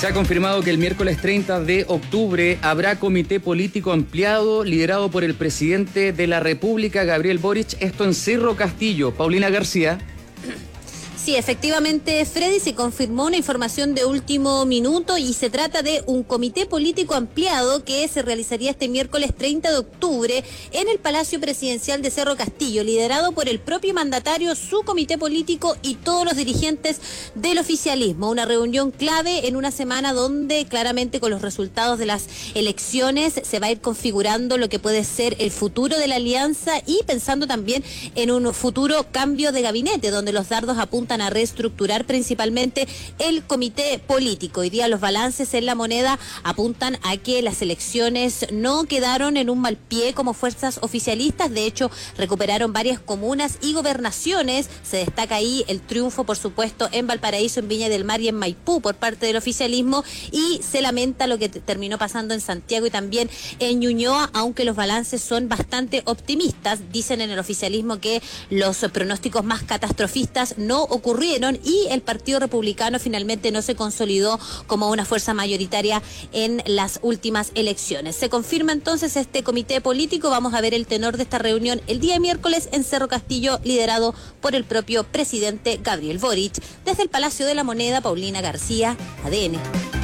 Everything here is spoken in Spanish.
Se ha confirmado que el miércoles 30 de octubre habrá comité político ampliado liderado por el presidente de la República, Gabriel Boric, esto en Cerro Castillo. Paulina García. Sí, efectivamente, Freddy, se confirmó una información de último minuto y se trata de un comité político ampliado que se realizaría este miércoles 30 de octubre en el Palacio Presidencial de Cerro Castillo, liderado por el propio mandatario, su comité político y todos los dirigentes del oficialismo. Una reunión clave en una semana donde claramente con los resultados de las elecciones se va a ir configurando lo que puede ser el futuro de la alianza y pensando también en un futuro cambio de gabinete, donde los dardos apuntan a reestructurar principalmente el comité político. Hoy día los balances en La Moneda apuntan a que las elecciones no quedaron en un mal pie como fuerzas oficialistas, de hecho recuperaron varias comunas y gobernaciones. Se destaca ahí el triunfo, por supuesto, en Valparaíso, en Viña del Mar y en Maipú por parte del oficialismo, y se lamenta lo que terminó pasando en Santiago y también en Ñuñoa, aunque los balances son bastante optimistas. Dicen en el oficialismo que los pronósticos más catastrofistas no ocurrieron y el Partido Republicano finalmente no se consolidó como una fuerza mayoritaria en las últimas elecciones. Se confirma entonces este comité político. Vamos a ver el tenor de esta reunión el día miércoles en Cerro Castillo, liderado por el propio presidente Gabriel Boric. Desde el Palacio de la Moneda, Paulina García, ADN.